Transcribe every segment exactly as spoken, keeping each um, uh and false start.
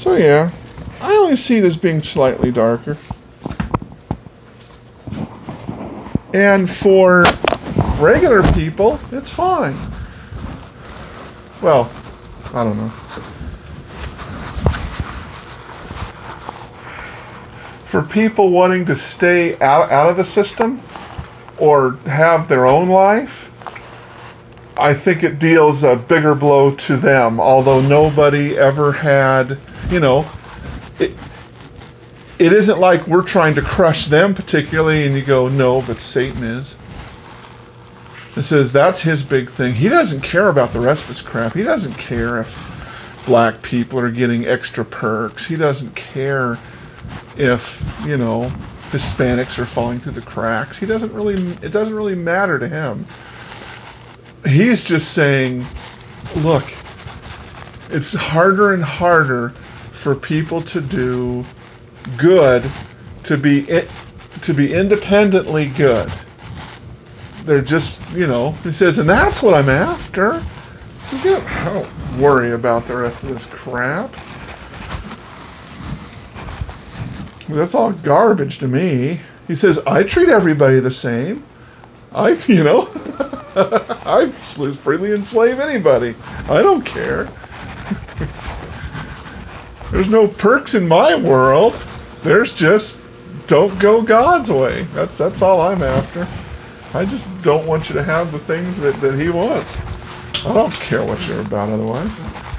So yeah, I only see it as being slightly darker. And for regular people, it's fine. Well, I don't know. For people wanting to stay out, out of the system or have their own life, I think it deals a bigger blow to them, although nobody ever had, you know, it, it isn't like we're trying to crush them particularly, and you go, no, but Satan is. It says that's his big thing. He doesn't care about the rest of his crap. He doesn't care if black people are getting extra perks. He doesn't care if, you know, Hispanics are falling through the cracks. He doesn't really, it doesn't really matter to him. He's just saying, look, it's harder and harder for people to do good, to be to be independently good. They're just, you know, he says, and that's what I'm after. I don't worry about the rest of this crap. That's all garbage to me. He says, I treat everybody the same. I, you know, I freely enslave anybody. I don't care. There's no perks in my world. There's just, don't go God's way. That's that's all I'm after. I just don't want you to have the things that, that he wants. I don't care what you're about otherwise.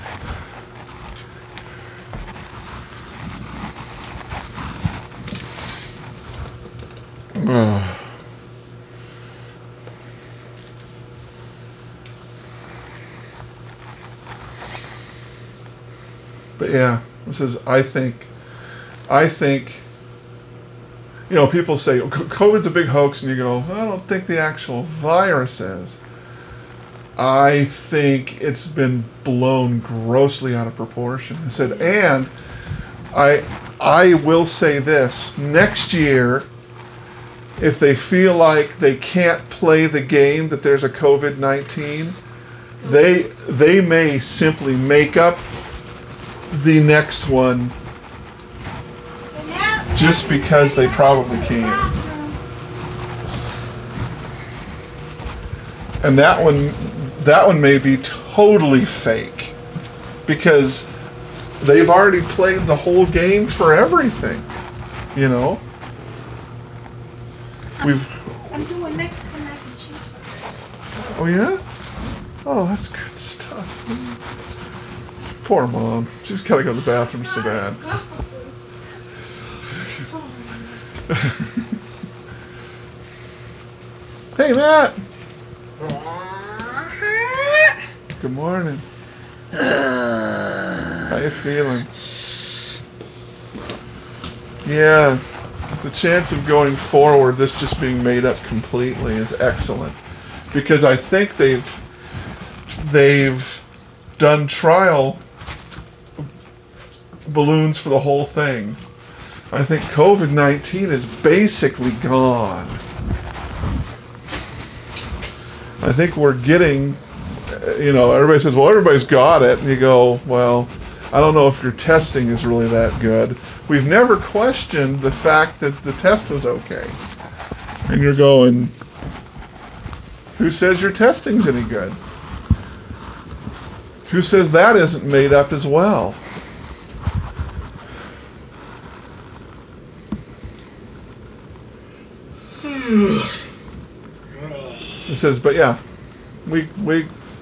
But yeah, this is, I think, I think, you know, people say, COVID's a big hoax, and you go, I don't think the actual virus is. I think it's been blown grossly out of proportion. I said, and I, I will say this, next year, if they feel like they can't play the game that there's a COVID nineteen, they they may simply make up the next one just because they probably can. And that one that one may be totally fake because they've already played the whole game for everything, you know. We've I'm doing Mexican mac and cheese. Oh yeah? Oh, that's good stuff. Poor Mom. She's gotta go to the bathroom so bad. Hey, Matt. Good morning. How you feeling? Yeah. The chance of going forward, this just being made up completely, is excellent. Because I think they've they've done trial balloons for the whole thing. I think COVID nineteen is basically gone. I think we're getting, you know, everybody says, well, everybody's got it. And you go, well, I don't know if your testing is really that good. We've never questioned the fact that the test was okay. And you're going, who says your testing's any good? Who says that isn't made up as well? It says, but yeah, we we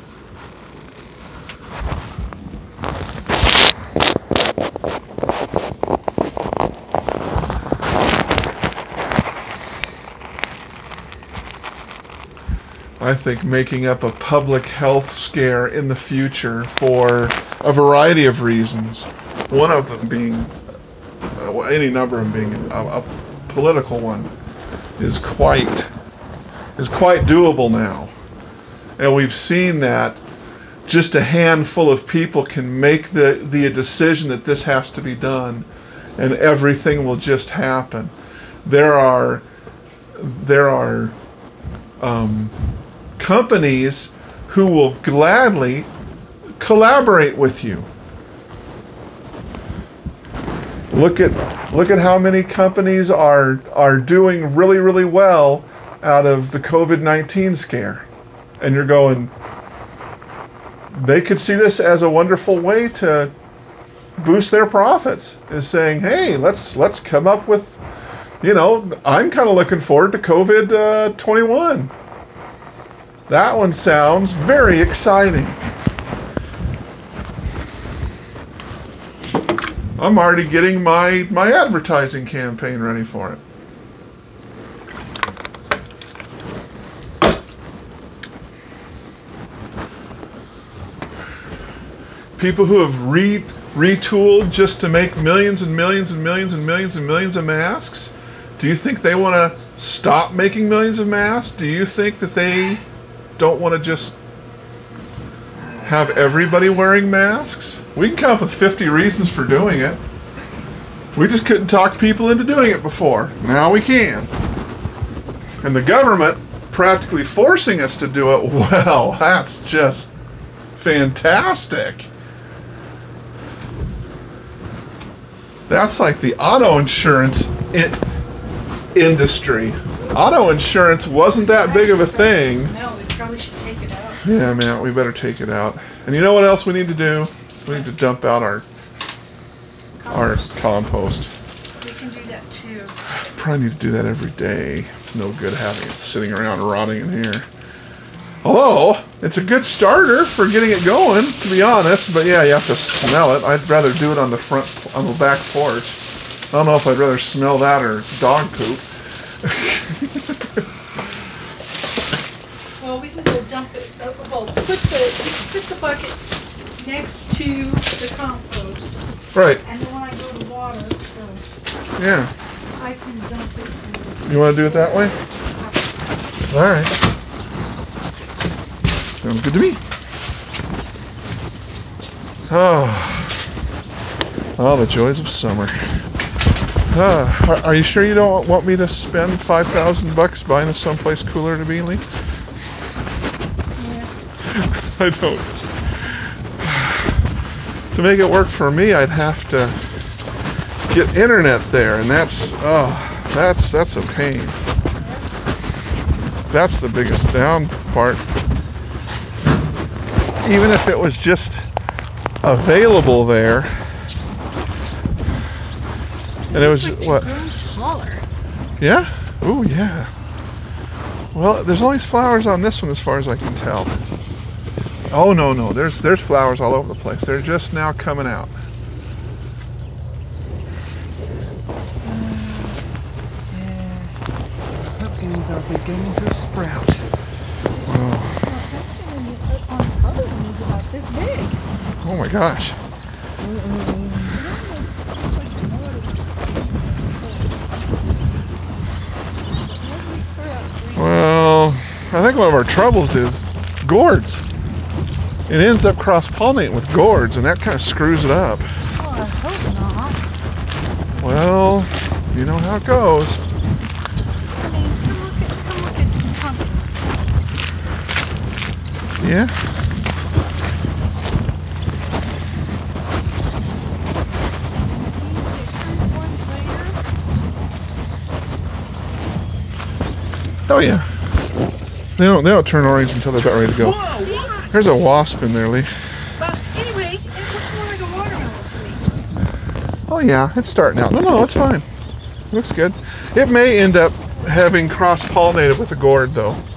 I think making up a public health scare in the future for a variety of reasons. One of them being, uh, well, any number of them being a, a political one, is quite is quite doable now. And we've seen that just a handful of people can make the, the decision that this has to be done, and everything will just happen. There are there are um, companies who will gladly collaborate with you. Look at look at how many companies are are doing really, really well out of the COVID nineteen scare. And you're going, they could see this as a wonderful way to boost their profits, is saying, hey, let's let's come up with, you know, I'm kind of looking forward to COVID twenty-one. That one sounds very exciting. I'm already getting my, my advertising campaign ready for it. People who have re, retooled just to make millions and millions and millions and millions and millions of masks, do you think they want to stop making millions of masks? Do you think that they don't want to just have everybody wearing masks? We can come up with fifty reasons for doing it. We just couldn't talk people into doing it before. Now we can. And the government practically forcing us to do it, well, that's just fantastic. That's like the auto insurance in industry. Auto insurance wasn't that big of a thing. No, we probably should take it out. Yeah, man, we better take it out. And you know what else we need to do? We need to dump out our our compost. We can do that too. Probably need to do that every day. It's no good having it sitting around rotting in here. Although, it's a good starter for getting it going, to be honest. But yeah, you have to smell it. I'd rather do it on the front, on the back porch. I don't know if I'd rather smell that or dog poop. Well, we can go dump it. Uh, well, put the put the bucket next to the compost. Right. And then when I go to water, so Yeah. I can dump it. And You want to do it that way? All right. Sounds good to me. Oh, oh, the joys of summer. Uh, are, are you sure you don't want me to spend five thousand bucks buying us someplace cooler to be, Lee? Yeah. I don't. To make it work for me, I'd have to get internet there, and that's oh, that's that's a pain. That's the biggest down part. Even if it was just available there, and it was Looks like what? they've grown taller. Yeah? Ooh, yeah. Well, there's only flowers on this one, as far as I can tell. Oh no, no, there's there's flowers all over the place. They're just now coming out. Yeah. Pumpkins are beginning to sprout. Oh, Other one is about this big. oh my gosh. Well, I think one of our troubles is gourds. It ends up cross-pollinating with gourds, and that kind of screws it up. Oh, I hope not. Well, you know how it goes. I mean, come look at, come look at some pumpkins. Yeah? Oh yeah. They don't they don't turn orange until they're about ready to go. Whoa, what? There's a wasp in there, Lee. But anyway, it looks more like a watermelon to me. Oh yeah, it's starting out. No, no, it's fine. Looks good. It may end up having cross-pollinated with a gourd, though. Uh, well,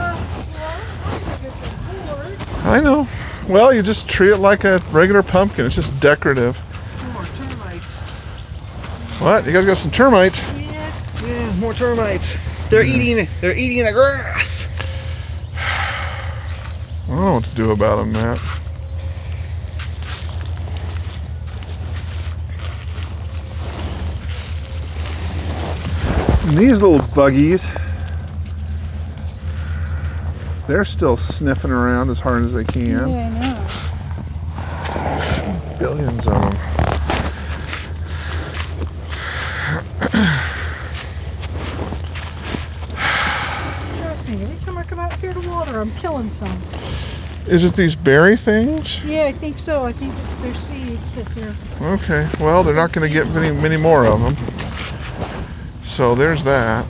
I think it's a gourd. I know. Well, you just treat it like a regular pumpkin. It's just decorative. More termites. What? You gotta get some termites. Yeah. Yeah, more termites. They're Mm. eating they're eating the grass. I don't know what to do about them, Matt. And these little buggies, they're still sniffing around as hard as they can. Yeah, I know. Billions of them. Trust me, every time I come out here to water, I'm killing some. Is it these berry things? Yeah, I think so. I think it's their seeds that they're... Okay, well, they're not going to get many, many more of them. So there's that.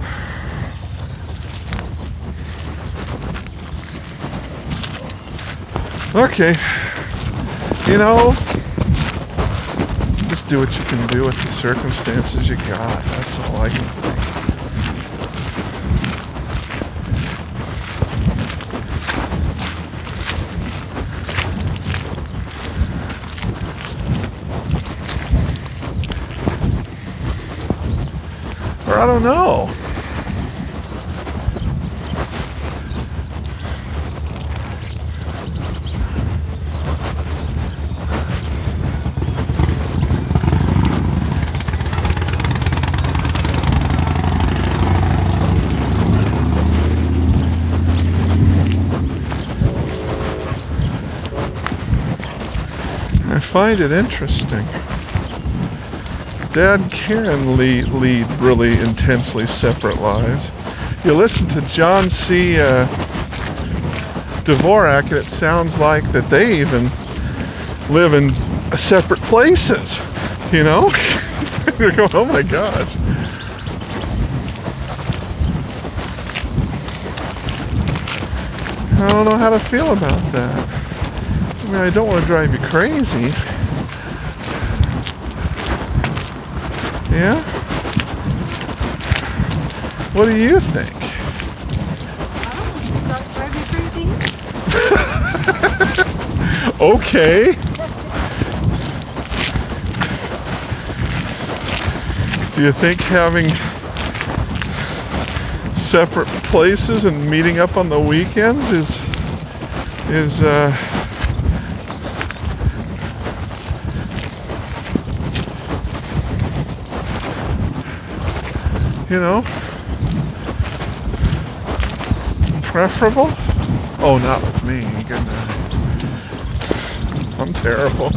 Okay. You know, just do what you can do with the circumstances you got. That's all I can think. Or I don't know. I find it interesting. Dad and Karen lead, lead really intensely separate lives. You listen to John C. Uh, Dvorak, and it sounds like that they even live in separate places. You know? You're going, oh my gosh. I don't know how to feel about that. I mean, I don't want to drive you crazy. Yeah? What do you think? I don't know. Drive you crazy? Okay. Do you think having separate places and meeting up on the weekends is is uh you know, preferable? Oh, not with me. Goodness. I'm terrible.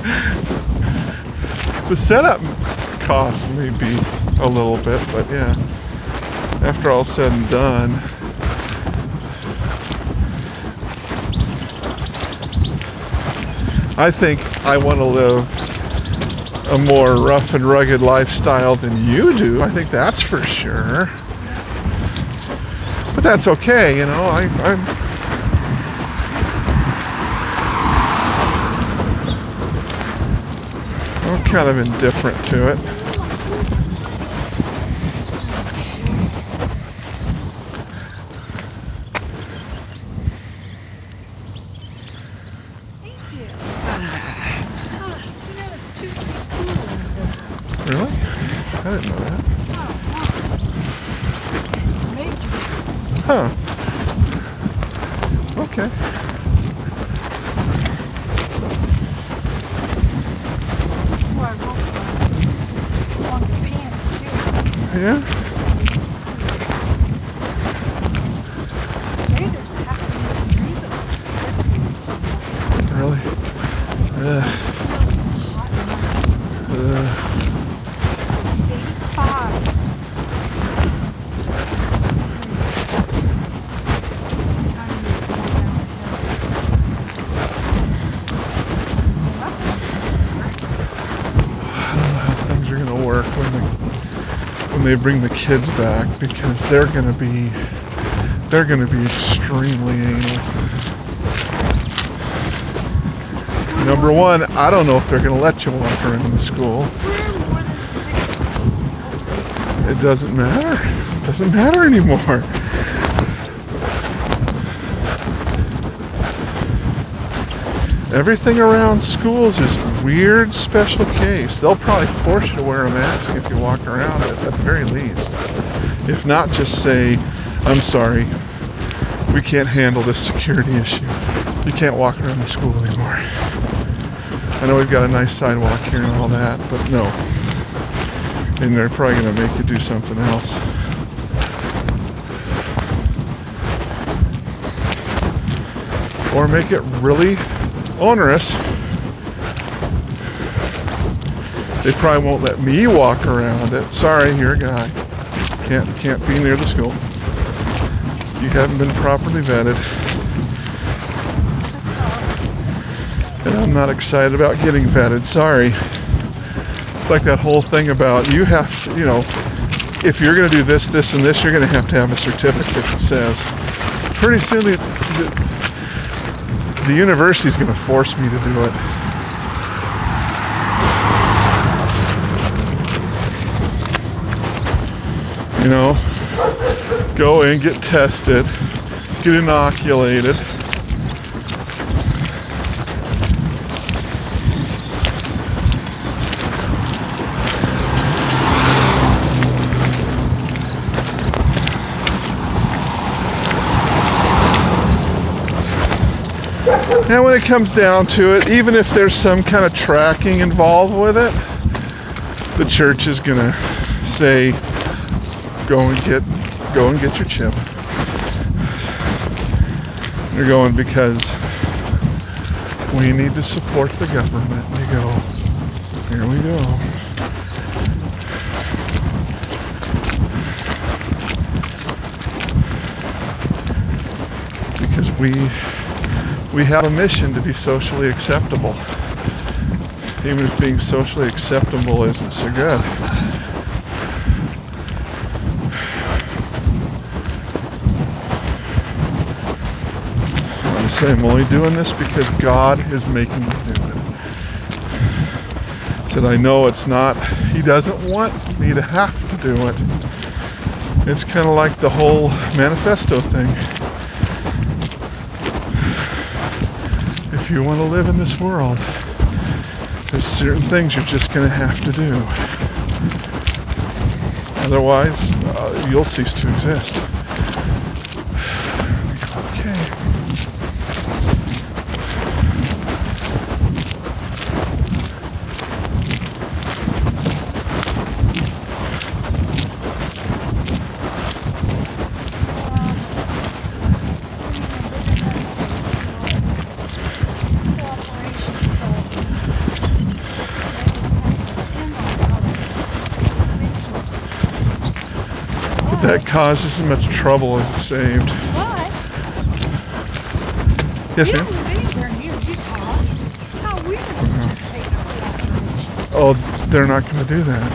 The setup cost may be a little bit, but yeah, after all said and done, I think I want to live a more rough and rugged lifestyle than you do. I think that's for sure. But that's okay, you know. I, I'm I'm kind of indifferent to it. Really? I didn't know that. Huh. Okay. Yeah? Really? Ugh. Ugh. They bring the kids back, because they're going to be they're going to be extremely anal. Number one, I don't know if they're going to let you walk around the school. It doesn't matter. It doesn't matter anymore. Everything around schools is weird, special case. They'll probably force you to wear a mask if you walk around it, at the very least. If not, just say, I'm sorry, we can't handle this security issue. You can't walk around the school anymore. I know we've got a nice sidewalk here and all that, but no. And they're probably going to make you do something else. Or make it really onerous. They probably won't let me walk around it. Sorry, you're a guy. Can't can't be near the school. You haven't been properly vetted. And I'm not excited about getting vetted. Sorry. It's like that whole thing about you have, you know, if you're going to do this, this, and this, you're going to have to have a certificate that says. Pretty soon, the, the, the university's going to force me to do it. You know, go in, get tested, get inoculated. And when it comes down to it, even if there's some kind of tracking involved with it, the church is going to say, go and get go and get your chip. They're going because we need to support the government. And you go, here we go. Because we we have a mission to be socially acceptable. Even if being socially acceptable isn't so good. I'm saying I'm only doing this because God is making me do it. That I know it's not, He doesn't want me to have to do it. It's kind of like the whole manifesto thing. If you want to live in this world, there's certain things you're just going to have to do. Otherwise, uh, you'll cease to exist. Okay. That causes as much trouble as it saved. What? Yes, you ma'am? don't live anywhere near Utah. How weird is it to take over? Oh, they're not going to do that.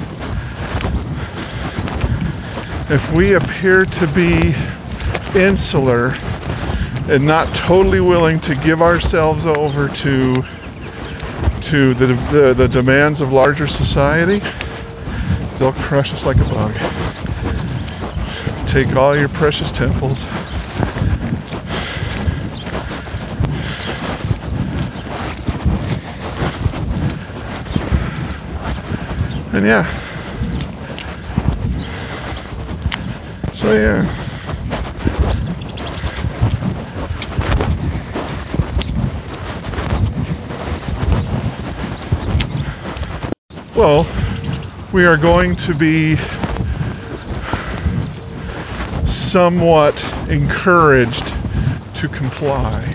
If we appear to be insular and not totally willing to give ourselves over to to the the, the demands of larger society, they'll crush us like a bug. Take all your precious temples. And yeah. So yeah. Well, we are going to be somewhat encouraged to comply.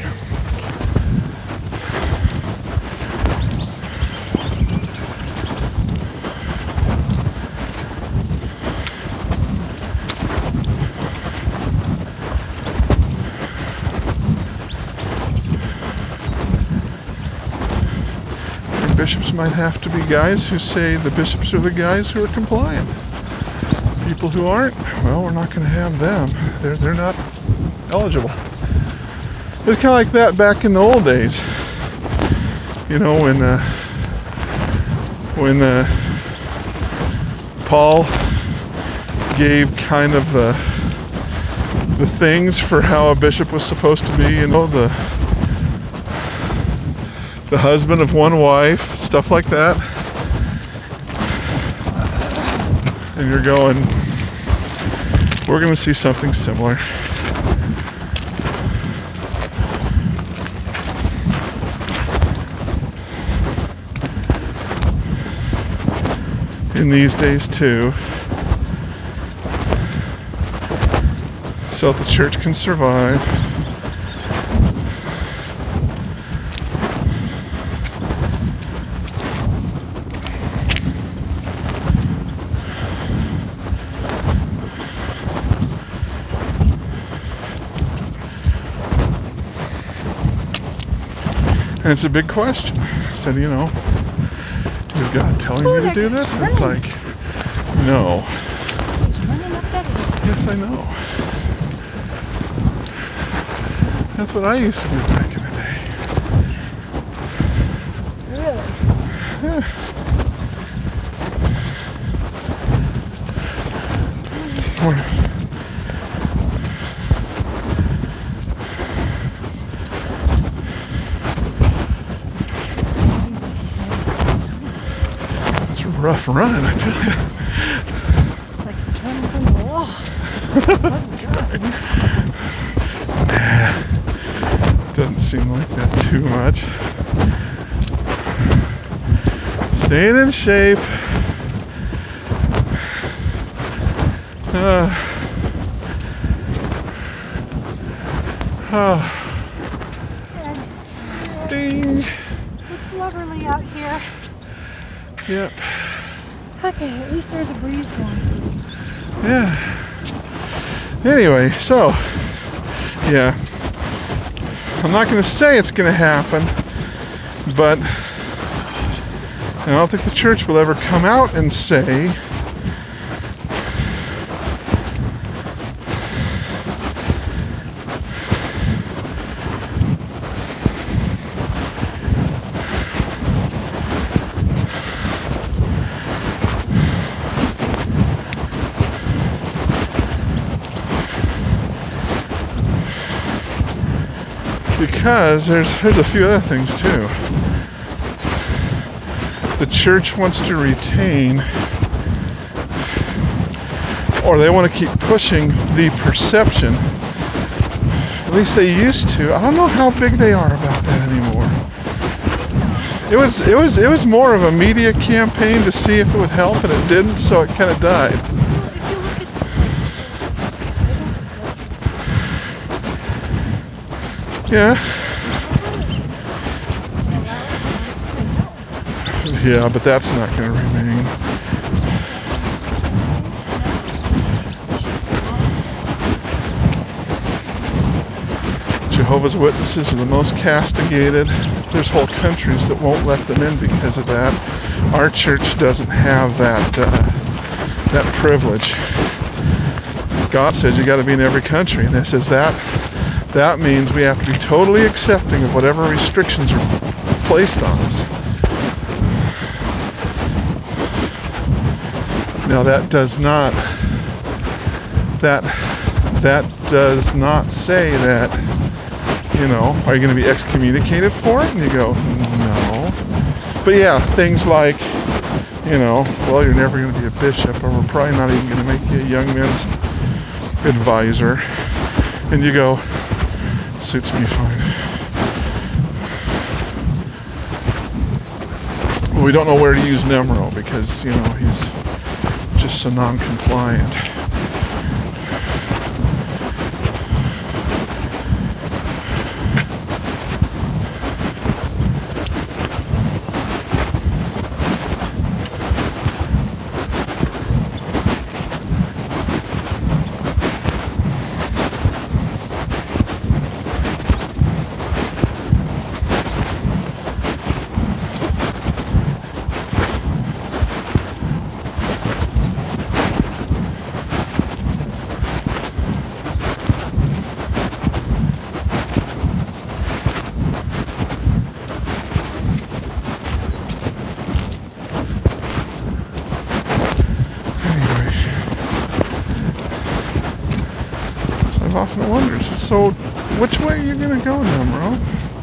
And bishops might have to be guys who say the bishops are the guys who are compliant. People who aren't, well, we're not going to have them. They're they're not eligible. It's kind of like that back in the old days. You know, when uh, when uh, Paul gave kind of the the things for how a bishop was supposed to be. You know, the the husband of one wife, stuff like that. And you're going, we're going to see something similar. In these days too, so that the church can survive. And it's a big question. I said, you know, is God telling Oh, you to do they're this? running. It's like, no. He's running up that hill. Yes, I know. That's what I used to do back in the day. Really? Yeah. It's a rough run, I tell you. Like you're turning from the wall. Nah, doesn't seem like that too much. Staying in shape. Uh, uh, ding. It's lovely out here. Yep. Okay, at least there's a breeze going. Yeah. Anyway, so, yeah. I'm not going to say it's going to happen, but I don't think the church will ever come out and say, because there's there's a few other things too. The church wants to retain, or they want to keep pushing the perception. At least they used to. I don't know how big they are about that anymore. It was it was it was more of a media campaign to see if it would help, and it didn't, so it kind of died. Well, if you look at Yeah. Yeah, but that's not going to remain. Jehovah's Witnesses are the most castigated. There's whole countries that won't let them in because of that. Our church doesn't have that uh, that privilege. God says you got to be in every country, and this says that that means we have to be totally accepting of whatever restrictions are placed on us. Now that does not that that does not say that, you know, are you going to be excommunicated for it? And you go, no. But yeah, things like, you know, well, you're never going to be a bishop, or we're probably not even going to make you a young men's advisor. And you go, suits me fine. Well, we don't know where to use Nemro because, you know, he's just so non-compliant. Often wonders, so which way are you going to go, Nemro?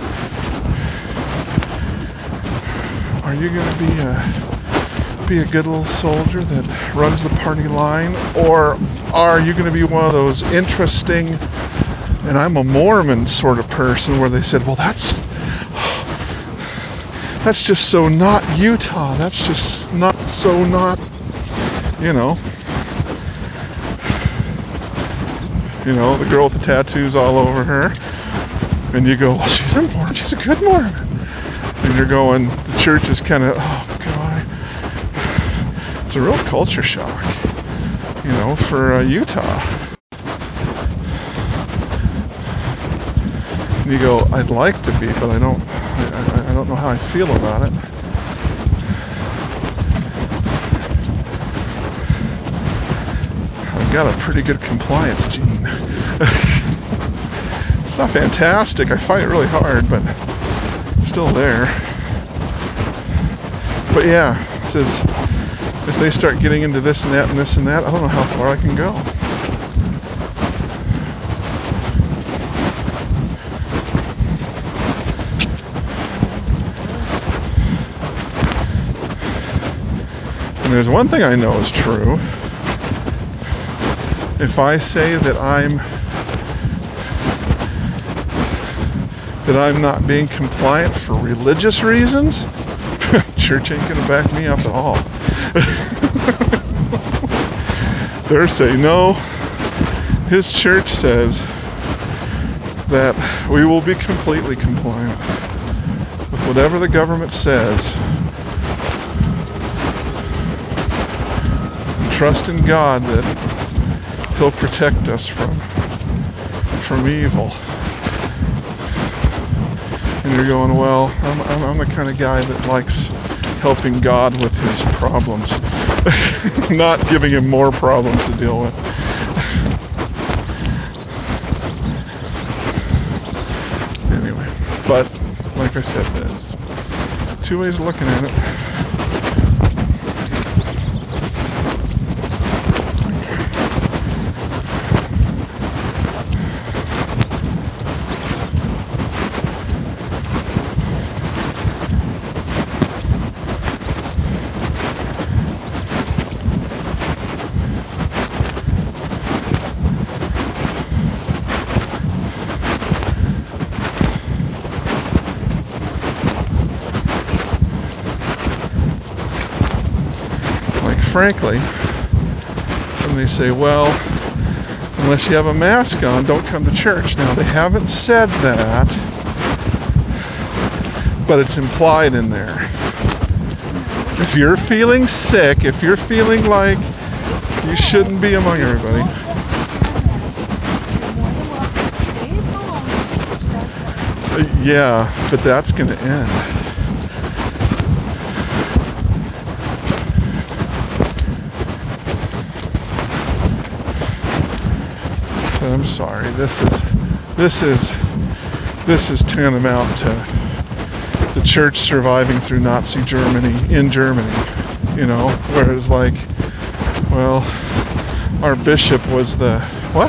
Are you going to be a be a good little soldier that runs the party line, or are you going to be one of those interesting, and I'm a Mormon sort of person where they said, well, that's that's just so not Utah, that's just not so not, you know. You know, the girl with the tattoos all over her. And you go, well, she's a Mormon. She's a good Mormon. And you're going, the church is kind of, oh, God. It's a real culture shock, you know, for uh, Utah. And you go, I'd like to be, but I don't, I, I don't know how I feel about it. I've got a pretty good compliance gene. It's not fantastic. I fight it really hard, but it's still there. But yeah, it says if they start getting into this and that and this and that, I don't know how far I can go. And there's one thing I know is true. If I say that I'm that I'm not being compliant for religious reasons, church ain't gonna back me up at all. They're saying, no, his church says that we will be completely compliant with whatever the government says. Trust in God that He'll protect us from from evil. And you're going, well, I'm, I'm, I'm the kind of guy that likes helping God with his problems, not giving him more problems to deal with. Anyway, but like I said, there's two ways of looking at it. Frankly, when they say, well, unless you have a mask on, don't come to church. Now, they haven't said that, but it's implied in there. If you're feeling sick, if you're feeling like you shouldn't be among everybody, uh, yeah, but that's going to end. I'm sorry. This is this is this is tantamount to the church surviving through Nazi Germany in Germany. You know, whereas like, well, our bishop was the what?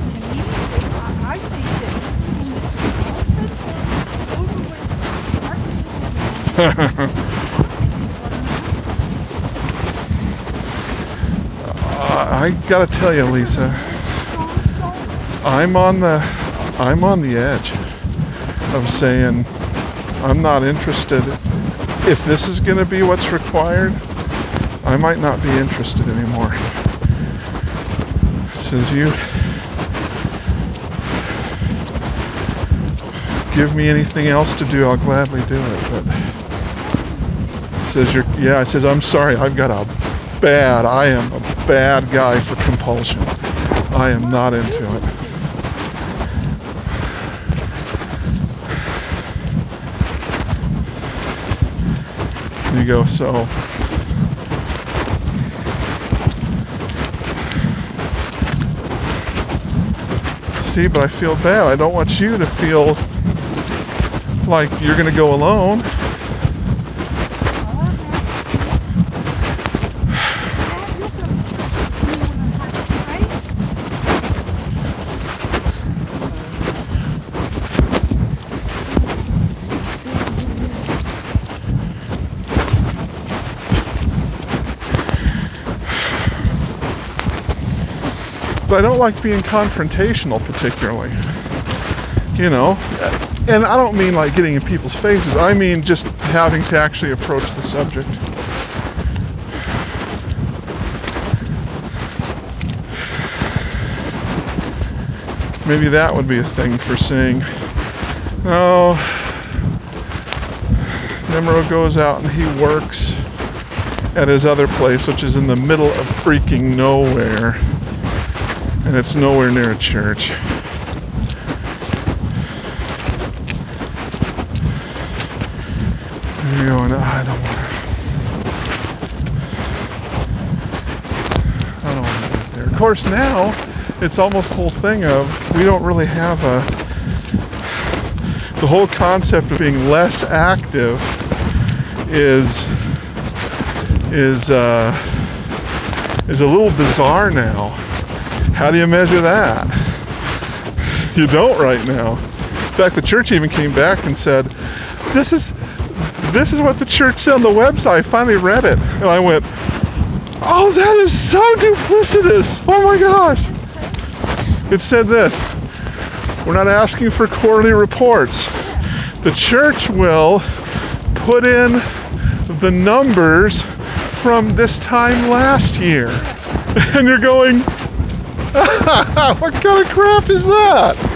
uh, I gotta tell you, Lisa. I'm on the I'm on the edge of saying I'm not interested. If this is going to be what's required, I might not be interested anymore. It says you give me anything else to do, I'll gladly do it. But it says you're yeah. It says I'm sorry. I've got a bad. I am a bad guy for compulsion. I am not into it. You go, so see, but I feel bad. I don't want you to feel like you're going to go alone. But I don't like being confrontational particularly, you know, and I don't mean like getting in people's faces. I mean just having to actually approach the subject. Maybe that would be a thing for saying, oh, Nimro goes out and he works at his other place, which is in the middle of freaking nowhere. And it's nowhere near a church. you're going, I don't want to. I don't want to get there. Of course, now it's almost the whole thing of we don't really have a. The whole concept of being less active is is uh, is a little bizarre now. How do you measure that? You don't right now. In fact, the church even came back and said, "This is this is what the church said on the website." I finally read it, and I went, "Oh, that is so duplicitous! Oh my gosh!" It said this: "We're not asking for quarterly reports. The church will put in the numbers from this time last year." And you're going, what kind of crap is that?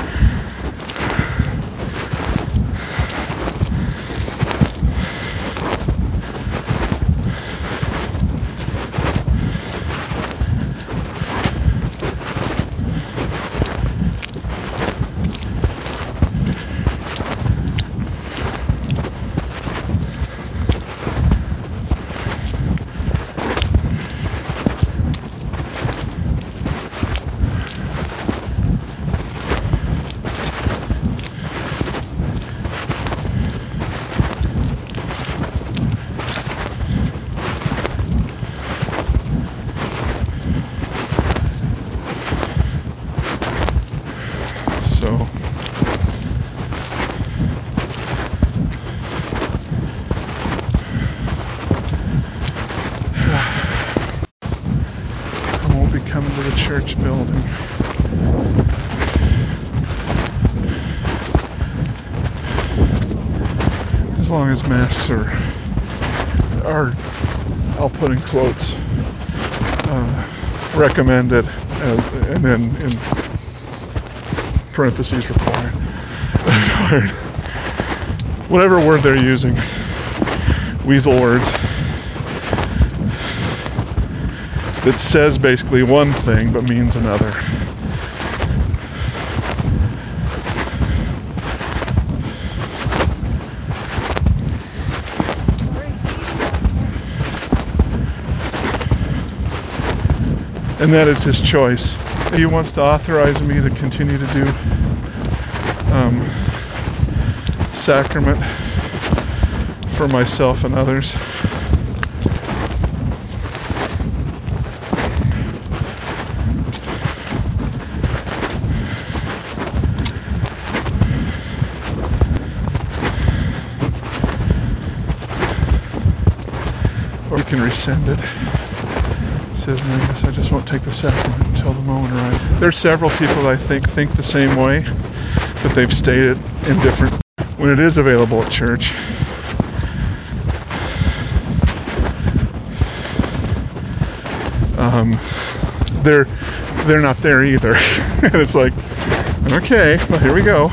Quotes uh, recommended as, and then in parentheses required. Whatever word they're using, weasel words, that says basically one thing but means another. And that is his choice. He wants to authorize me to continue to do um, sacrament for myself and others. Or we can rescind it. Says Magnus, I just won't take the sacrament until the moment arrives. There's several people that I think think the same way, but they've stated in different when it is available at church. Um, they're they're not there either, and it's like, okay, well here we go.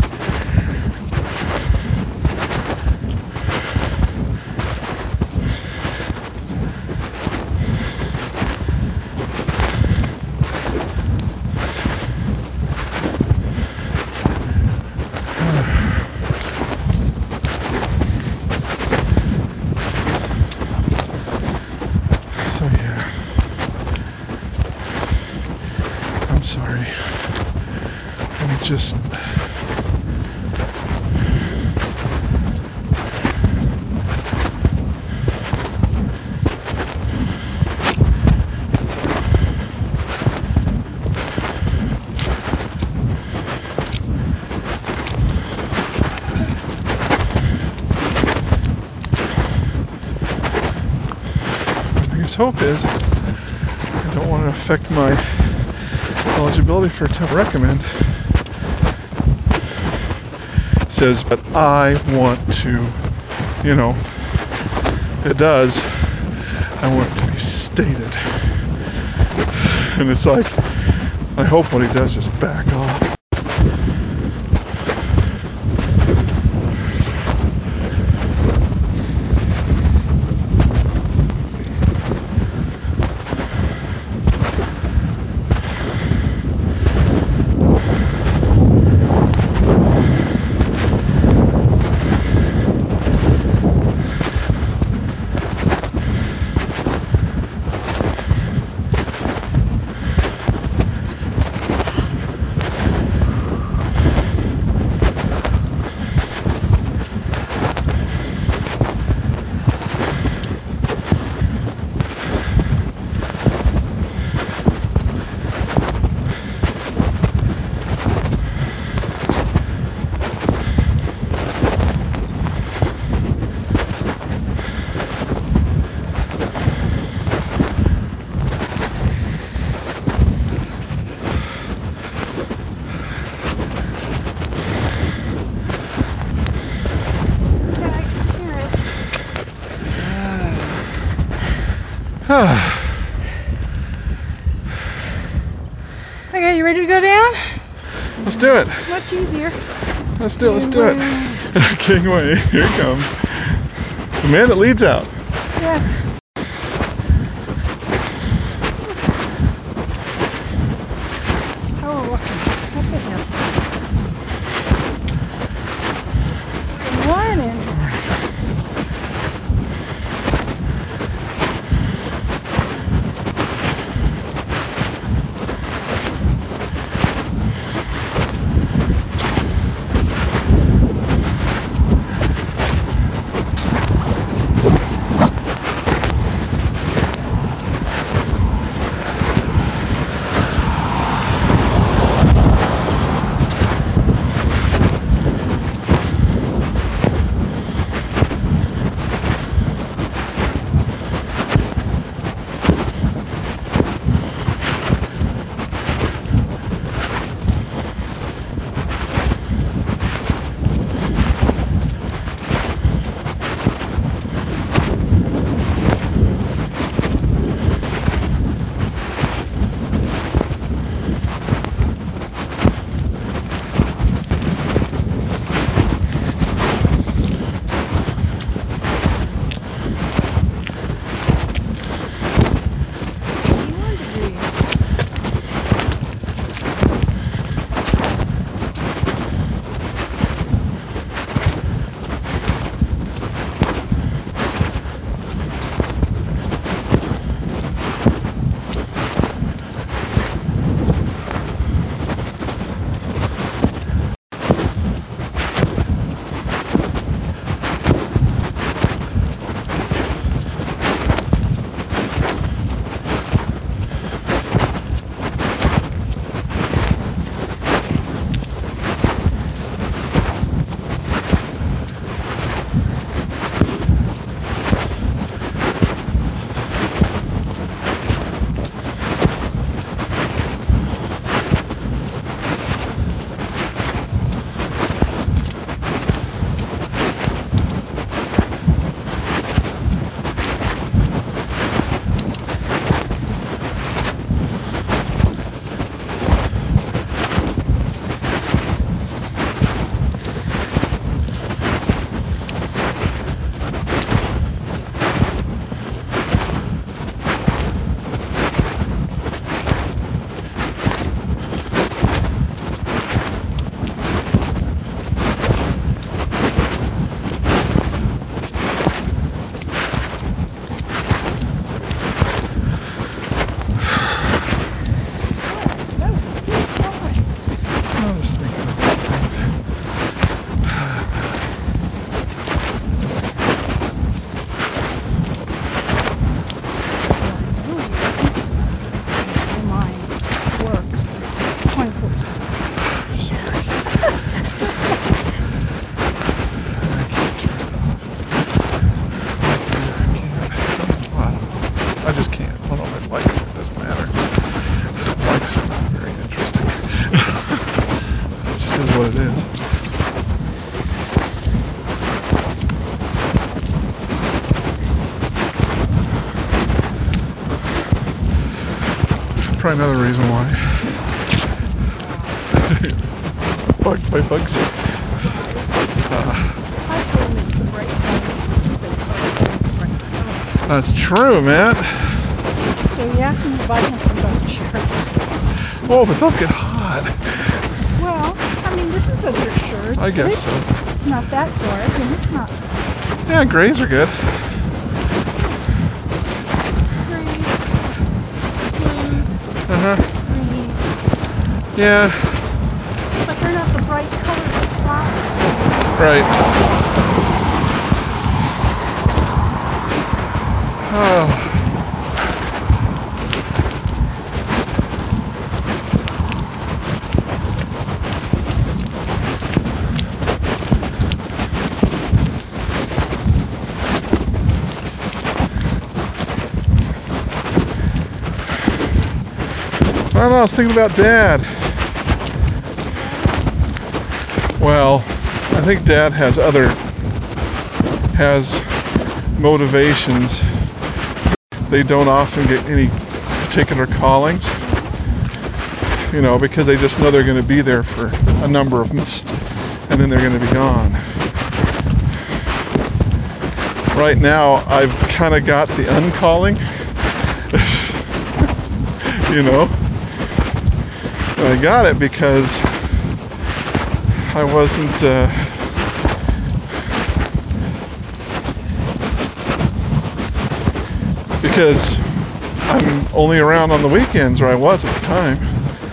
Hope is I don't want to affect my eligibility for a recommend. It says, but I want to, you know, it does. I want it to be stated. And it's like, I hope what he does is back off. Okay, you ready to go down? Let's do it. Much easier. Let's do it. Let's do it. Gangway. Here it comes. The man that leads out. Yes. Oh, look, look at him. Good morning. Probably another reason why. Bug by bugs. Uh, that's true, man. So you asked me to buy him some bug shirts. Oh, but those get hot. Well, I mean, this is a good shirt. I guess so. It's not that dark, and it's not. Yeah, grays are good. Uh-huh. Green. Yeah. But they're not the bright colors of flowers. Right. Oh. I don't know, I was thinking about Dad. Well, I think Dad has other, has motivations they don't often get any particular callings, you know, because they just know they're going to be there for a number of months, and then they're going to be gone. Right now, I've kind of got the uncalling, you know. And I got it because I wasn't, uh, because I'm only around on the weekends, or I was at the time.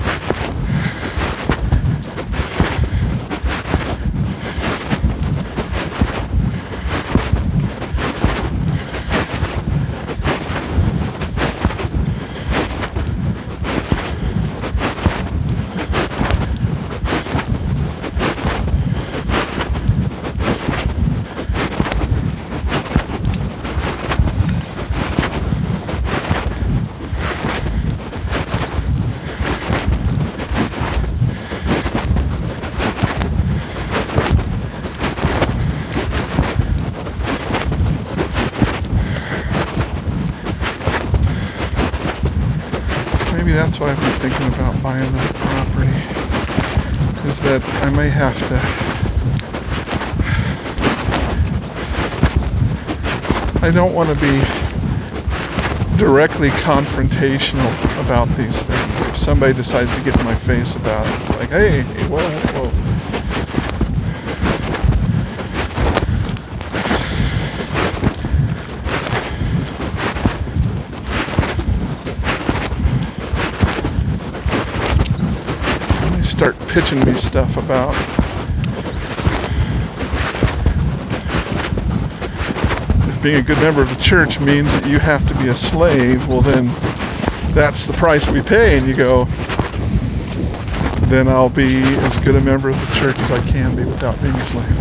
Maybe that's why I've been thinking about buying the property, is that I may have to I don't want to be directly confrontational about these things. If somebody decides to get in my face about it, it's like, hey, whoa, whoa. Start pitching me stuff about if being a good member of the church means that you have to be a slave, well then that's the price we pay, and you go, then I'll be as good a member of the church as I can be without being a slave.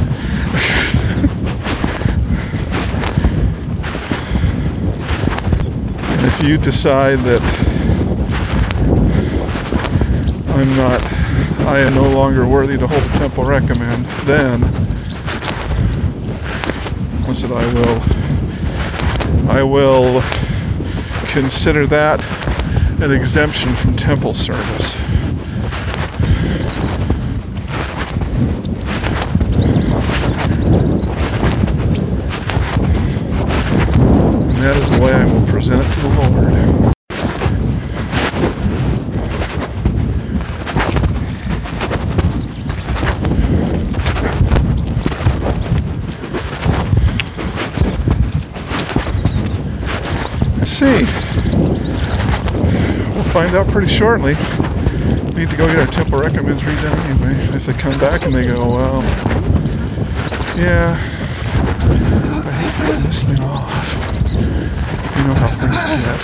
And if you decide that I'm not I am no longer worthy to hold the temple recommend, then I said I will I will consider that an exemption from temple service. And that is the way I will present it to the Lord. See. We'll find out pretty shortly. We need to go get our temple recommends redone anyway. If they come back and they go, well, yeah, I hate putting this thing off. You know how things get.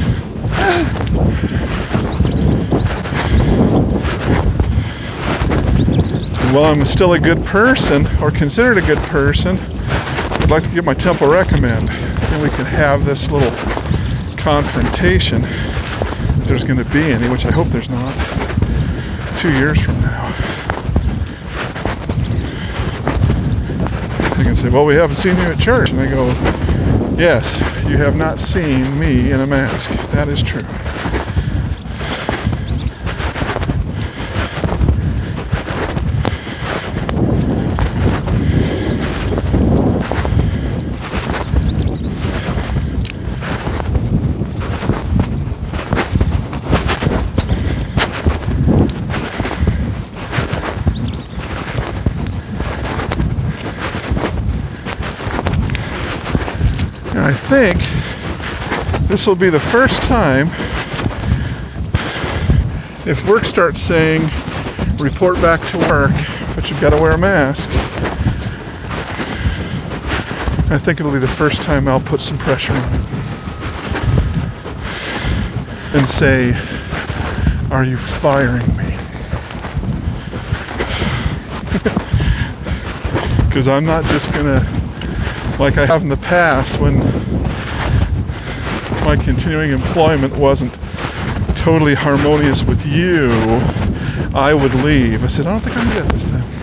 And while I'm still a good person, or considered a good person, I'd like to get my temple recommend. And we can have this little confrontation, if there's going to be any, which I hope there's not, two years from now. They can say, well, we haven't seen you at church. And I go, yes, you have not seen me in a mask. That is true. I think this will be the first time, if work starts saying, report back to work, but you've got to wear a mask, I think it'll be the first time I'll put some pressure on it and say, are you firing me? Because I'm not just going to, like I have in the past when my continuing employment wasn't totally harmonious with you, I would leave. I said, I don't think I'm going to get this time.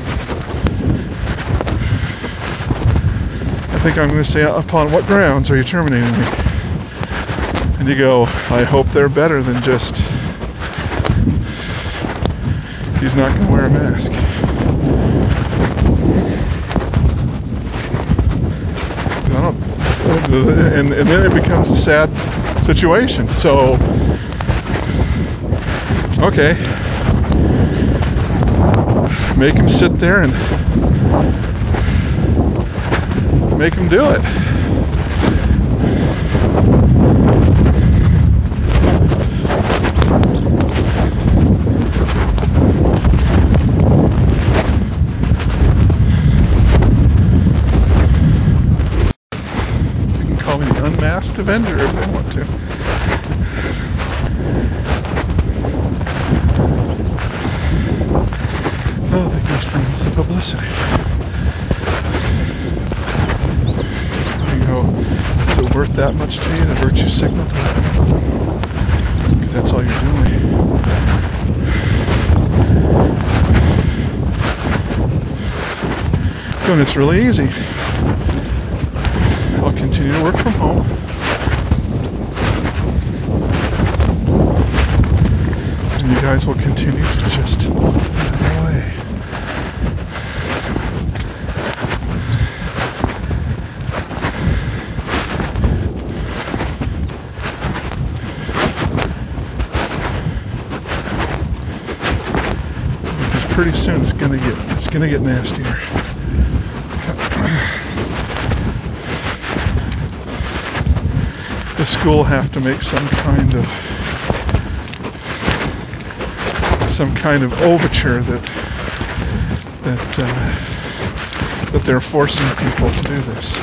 I think I'm going to say, upon what grounds are you terminating me? And you go, I hope they're better than just, he's not going to wear a mask. I don't, and, and then it becomes a sad situation. So, okay, make him sit there and make him do it. Unmasked Avenger if they want to. Oh, they just brings the publicity. You go, is it worth that much to you, the virtue signal? Because that's all you're doing. And it's really easy. I'll continue to work from home. And you guys will continue to just get away. Because pretty soon it's gonna get it's gonna get nastier. The school have to make some kind of some kind of overture that that uh, that they're forcing people to do this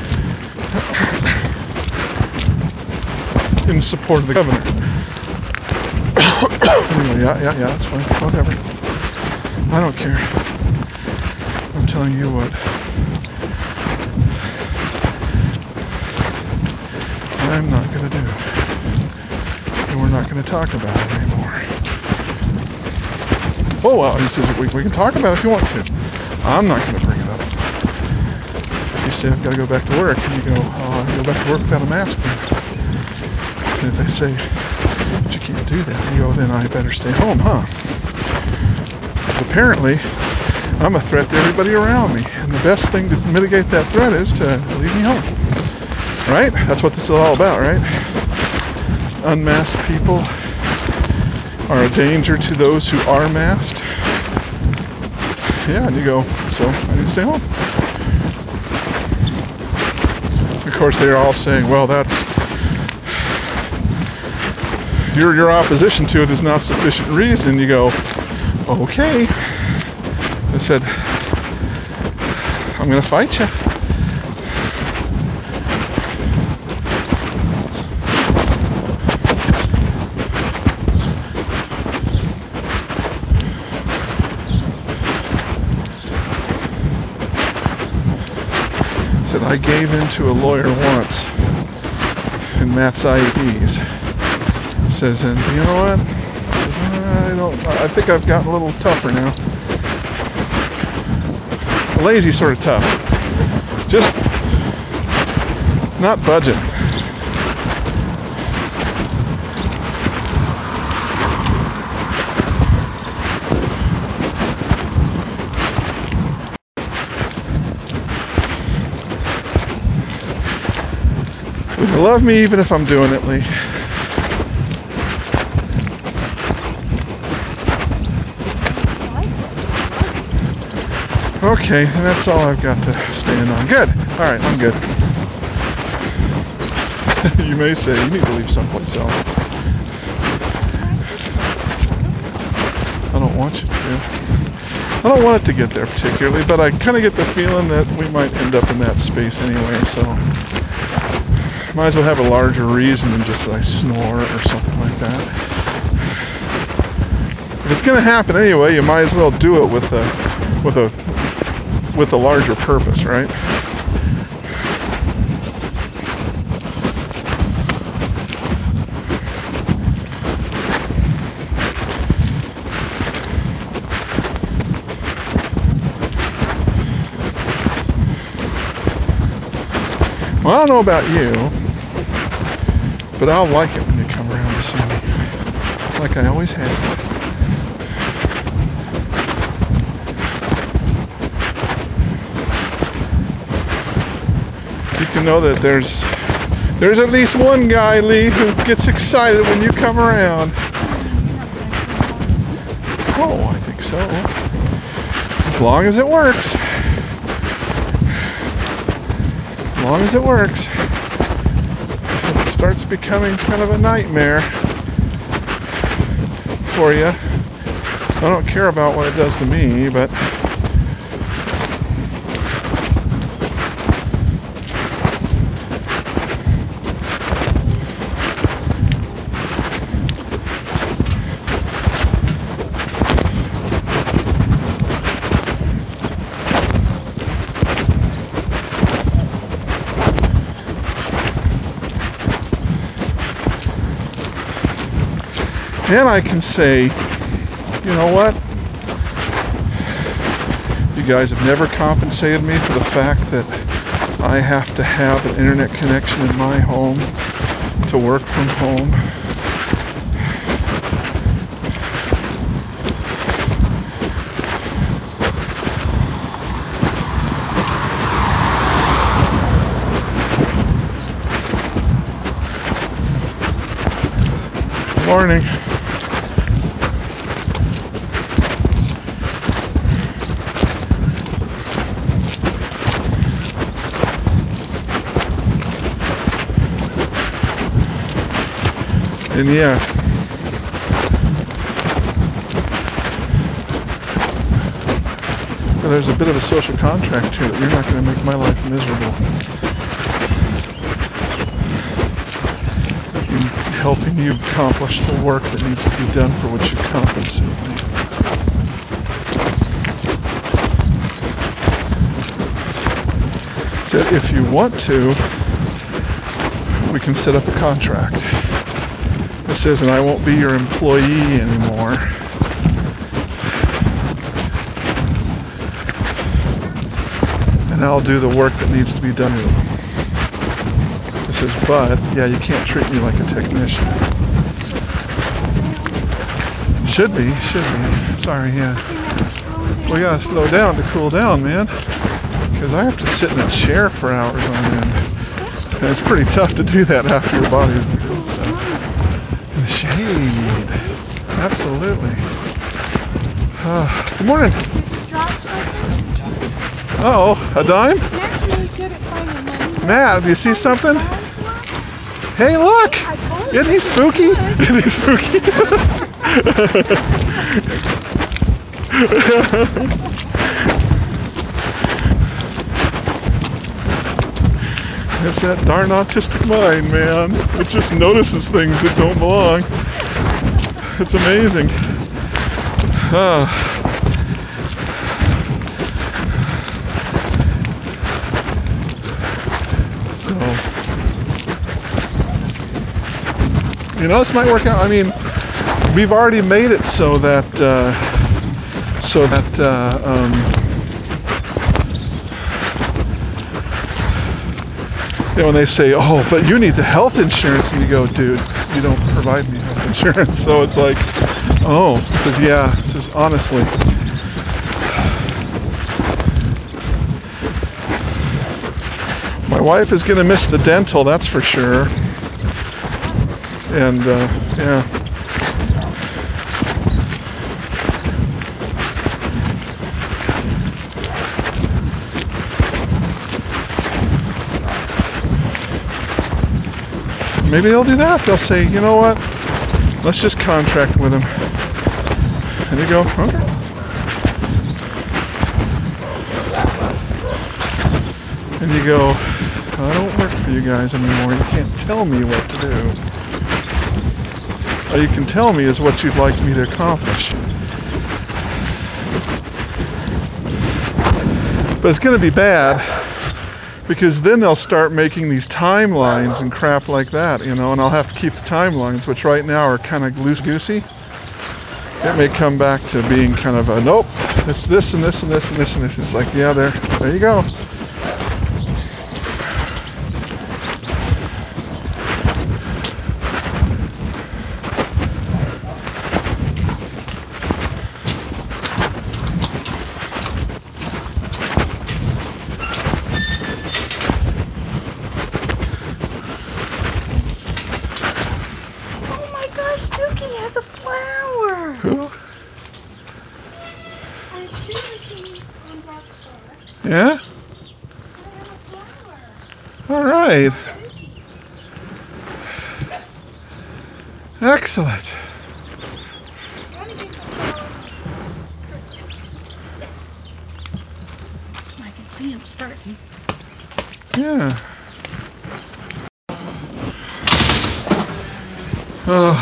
in support of the governor. Anyway, yeah, yeah, yeah, that's fine. Whatever. I don't care. I'm telling you what. I'm not going to do it. And we're not going to talk about it anymore. Oh, well, he says, we, we can talk about it if you want to. I'm not going to bring it up. You say, I've got to go back to work. And you go, oh, I'll go back to work without a mask. And if they say, but you can't do that, you go, then I better stay home, huh? Apparently, I'm a threat to everybody around me. And the best thing to mitigate that threat is to leave me home. Right? That's what this is all about, right? Unmasked people are a danger to those who are masked. Yeah, and you go, so I need to stay home. Of course, they're all saying, well, that's your your opposition to it is not sufficient reason. You go, okay. I said, I'm going to fight you. I gave in to a lawyer once in Matt's I E Ds. Says, and you know what? I don't. I think I've gotten a little tougher now. Lazy sort of tough. Just not budging. Love me even if I'm doing it, Lee. Okay, and that's all I've got to stand on. Good. All right, I'm good. You may say you need to leave someplace else. I don't want you to. I don't want it to get there particularly, but I kind of get the feeling that we might end up in that space anyway, so might as well have a larger reason than just I snore or something like that. If it's going to happen anyway, you might as well do it with a with a with a larger purpose, right? Well, I don't know about you, But I'll like it when you come around to see me, like I always have. You can know that there's there's at least one guy, Lee, who gets excited when you come around. Oh, I think so. As long as it works. As long as it works. If it starts becoming kind of a nightmare for you, I don't care about what it does to me, but then I can say, you know what? You guys have never compensated me for the fact that I have to have an internet connection in my home to work from home. Morning. And yeah, well, there's a bit of a social contract here that you're not going to make my life miserable. In helping you accomplish the work that needs to be done for which you compensate me. That if you want to, we can set up a contract. It says, and I won't be your employee anymore. And I'll do the work that needs to be done. It says, but, yeah, you can't treat me like a technician. Should be, should be. Sorry, yeah. We gotta slow down to cool down, man. Because I have to sit in a chair for hours on end. And it's pretty tough to do that after your body's been doing stuff. In the shade. Absolutely. Uh, good morning. Uh-oh, a dime? Matt, do you see something? Hey, look! Isn't he spooky? Isn't he spooky? It's that darn autistic mind, man. It just notices things that don't belong. It's amazing. Uh, so, you know, this might work out. I mean, we've already made it so that, uh, so that, uh, um, you know, when they say, oh, but you need the health insurance, and you go, dude, you don't provide me health insurance. So it's like, oh, because, yeah, just honestly. My wife is going to miss the dental, that's for sure. And, uh, yeah. Maybe they'll do that. They'll say, you know what? Let's just contract with them. And you go, okay. And you go, I don't work for you guys anymore. You can't tell me what to do. All you can tell me is what you'd like me to accomplish. But it's going to be bad. Because then they'll start making these timelines and crap like that, you know, and I'll have to keep the timelines, which right now are kind of loose-goosey. It may come back to being kind of a, nope, it's this and this and this and this and this. It's like, yeah, there, there you go. right. Excellent. I can see him starting. Yeah. Oh.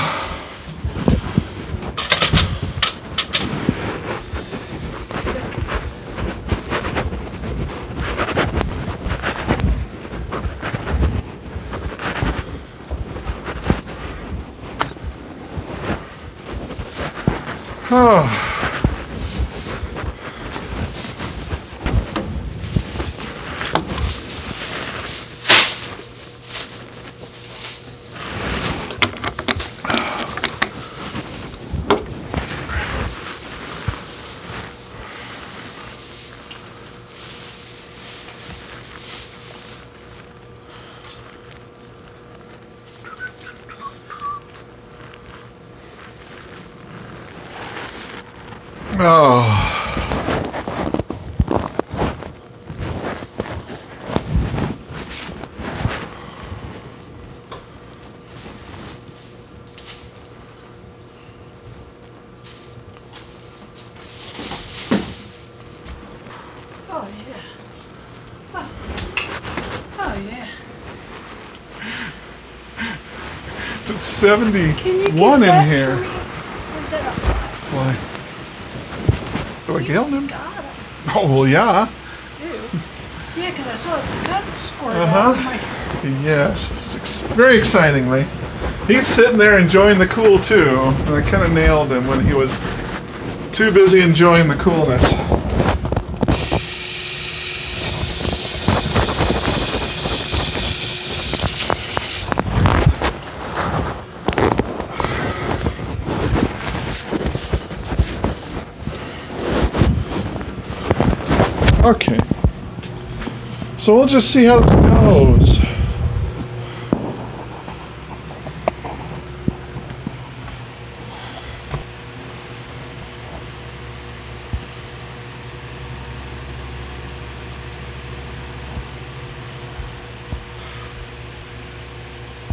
Oh. Oh. Oh, yeah. Oh, oh yeah. It's seventy-one in here. Is that a Why? Do I gallon him? got it? Oh, well, yeah. I do. Yeah, because I saw it cut squirt Uh-huh. out of my... Yes. Ex- very excitingly. He's sitting there enjoying the cool, too. And I kind of nailed him when he was too busy enjoying the coolness. Okay. So we'll just see how this goes.